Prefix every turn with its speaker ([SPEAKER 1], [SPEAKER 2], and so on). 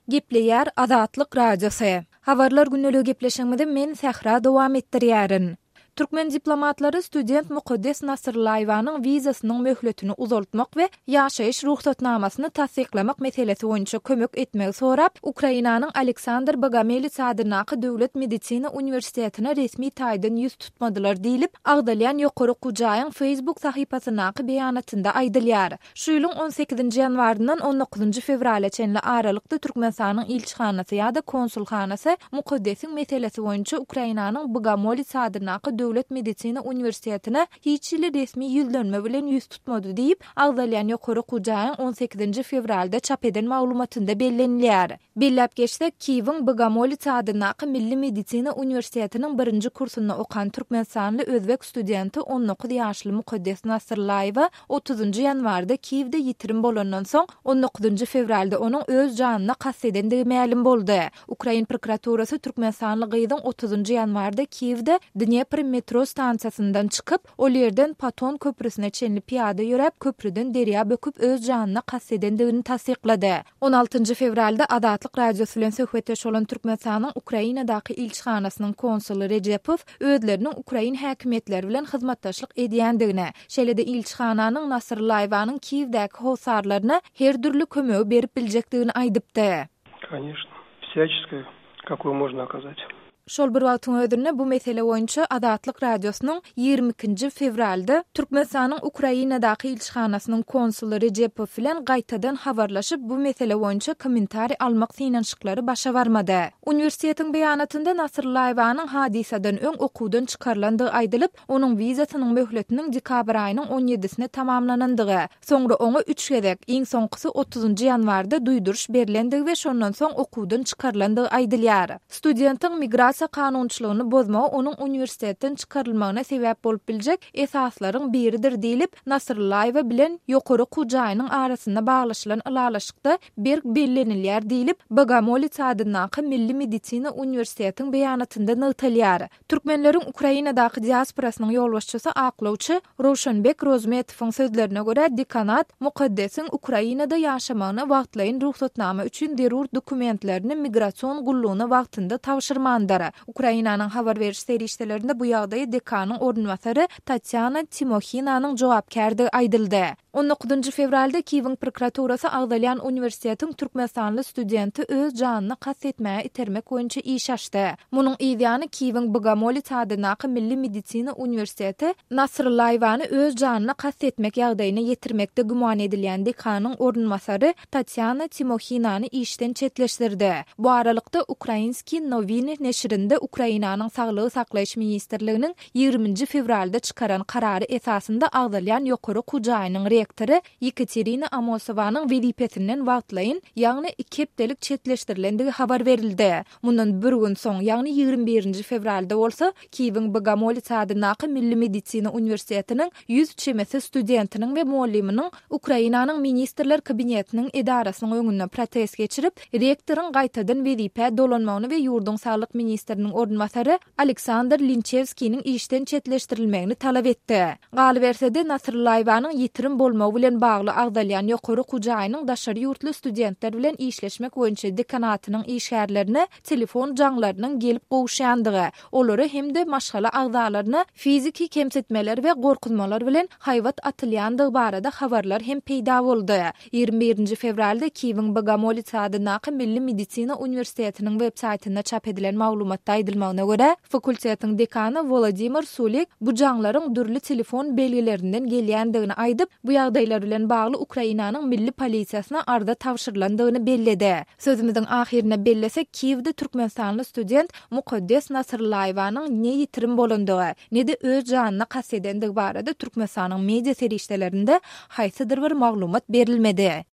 [SPEAKER 1] Gepleýär Azatlyk radiosu. Habarlar günnäli gepleşmede men Sahra dowam etdirýärin. Türkmen diplomatlary student Mukaddes Nasrlaýewanyň wizasynyň möhletini uzaltmak we ýaşaýyş ruhsatnamasyny tasdiklamak meselesi boýunça kömek etmegi sorap, Ukrainanyň Aleksandr Bogomolets sadynaky Döwlet Medisina Uniwersitetine resmi taýdan ýüz tutmadylar diýilip, Agdalyan ýokary Kujaýyň Facebook sahypasynaky beýanatynda aýdylýar. Şu ýylyň 18-nji ýanwaryndan 19-njy fevraля çenli aralykda Türkmenistanyň ilçihanasy ýa-da konsulhanasy Mukaddesiň meselesi boýunça Ukrainanyň Bogomolets sadynaky Döwlet Medisina Uniwersitetine hiç ýyly resmi ýüzlenme bilen ýüz tutmady diýip, Agdalyan ýokary Kujaýyň 18-nji fevralda çap eden maglumatynda bellenilýär. Bellep geçsek, Kiýewiň Bogomolets sadynaky Milli Medisina Uniwersitetiniň 1-nji kursunda okan Türkmenistanly özbek studenti 19 ýaşly Mukaddes Nasrlaýewa 30-njy ýanwarda Kiýewde ýitirim bolandan soň 19-njy fevralda onuň öz janyna kassedendigi ma'lum boldy. Ukrain prokuraturasy Türkmenistanly gyzyň 30-njy ýanwarda Kiýewde Dnepr metro stansiyasyndan çykyp, ol ýerden Paton köprüsine çenli piýada ýörep, köprüden derýa böküp öz janyna kassedendigini tasdiklady. 16-njy fevralda Azatlyk radiosu bilen söhbetdeş bolan Türkmenistanyň Ukrainadaky ilçihanasynyň konsuli Rejepow özleriniň Ukrain häkimetleri bilen hyzmatdaşlyk edýändigine, şeýle-de ilçihananyň Nasrlaýewanyň Kiýewdäki howsarlaryna her türlü kömegi berip biljekdigini aýdypdy.
[SPEAKER 2] Конечно, всяческое, какое можно оказать.
[SPEAKER 1] Şol bir wagtyň ödürine bu mesele boýunça Azatlyk radiosynyň 22-nji fevralda Türkmenistanyň Ukrainadaky ilçihanasynyň konsuli Rejepow bilen gaýtadan habarlaşyp bu mesele boýunça kommentari almak synanşyklary başa barmady. Uniwersitetiň beýanatynda Nasrlaýewanyň hadisadan öň okuwdan çykarlandygy aýdylyp, onuň wizasynyň möhletiniň dekabr aýynyň 17-sine tamamlanandygy, soňra oňa 3 gezek, iň soňkysy 30-njy ýanwarda duýduruş berilendigi we şondan soň okuwdan çykarlandygy aýdylýar. Studentiň migrasiýa kanunçylygyny bozmagy onuň uniwersitetden çykarylmagyna sebäp bolup biljek esaslaryň biridir diýilip, Nasrlaýewa bilen ýokary Kujaýynyň arasynda baglaşylan ylalaşykda bir bellenilýär diýilip, Bogomolets sadynaky Milli Medisina Uniwersitetiniň beýanatynda nytalýar. Türkmenleriň Ukrainadaky diasporasynyň ýolbaşçysy aklawçy Rowşanbek Rozmetowyň sözlerine görä, dekanat Mukaddesiň Ukrainada ýaşamagyna wagtlaýyn ruhsatnama üçin derur dokumentlerini migrasiýon gullugyna wagtynda tapşyrmandyr. Ukrainanyň habar beriş serişdelerinde bu ýagdaýy dekanyň ornwasary Tatyana Timohinanyň jogapkärligi aýdyldy. 19-njy fevralda Kiýewiň prokuraturasy Agdalyan Uniwersitetiniň Türkmenistanly studenti öz janyny kassetmäge itermek boýunça iş açdy. Munyň ýa-da Kiýewiň Bogomolets sadynaky Milli Medisina Uniwersiteti Nasrlaýewany öz janyny kassetmek ýagdaýyna ýetirmekde gumon edilýän dekanyň ornwasary Tatyana Timohinany işden çetleşdirdi. Bu aralykda Ukrainski Noviny neşrinde Ukrainanyň saglygy saklaýyş ministrliginiň 20-nji fevralda çykaran karary esasynda Agdalyan ýokary Kujaýynyň rektory Yekaterina Amosowanyň welipetinden wagtlaýyn, ýagny 2 hepdelik çetleşdirilendigi habar berildi. Mundan bir gün soň, ýagny 21-nji fevralda bolsa, Kiýewiň Bogomolets sadynaky Milli Medisina Uniwersitetiniň 100 çemesi studentiniň we mualliminiň Ukrainanyň ministrler kabinetiniň edarasynyň öňünde protest geçirip, rektoryň gaýtadan welipe dolanmagyny we ýurdun saglyk ministriniň ornwasary Aleksandr Linchevskiň işden çetleşdirilmegini talap etdi. Galy bersede Nasrlaýewanyň ýitirim bolmagy bilen bagly Agdalyan ýokary Kujaýynyň daşary ýurtly studentler bilen işleşmek boýunça dekanatynyň işgärlerine telefon jaňlarynyň gelip gowuşýandygy, olary hem-de maşgala agdalaryna fiziki kemsetmeler we gorkutmalar bilen haýwat atylýandygy barada habarlar hem peýda boldy. 21-nji fevralda Kiýewiň Bogomolets sadynaky Milli Medisina Uniwersitetiniň web saýtynda çap edilen maglumatda aýdylmagyna görä, fakultetiň dekany Volodymyr Sulik bu jaňlaryň dürli telefon belgilerinden gelýändigini aýdyp, bu ýagdaýlar bilen bagly Ukrainanyň milli polisiýasyna arda tapşyrlandygyny belledi. Sözümiziň ahirine bellesek, Kiýewde Türkmenistanly student Mukaddes Nasrlaýewanyň ne ýitirim bolandygy, ne de öz janyna kassedendigi barada Türkmenistanyň media serişdelerinde haýsydyr bir maglumat berilmedi.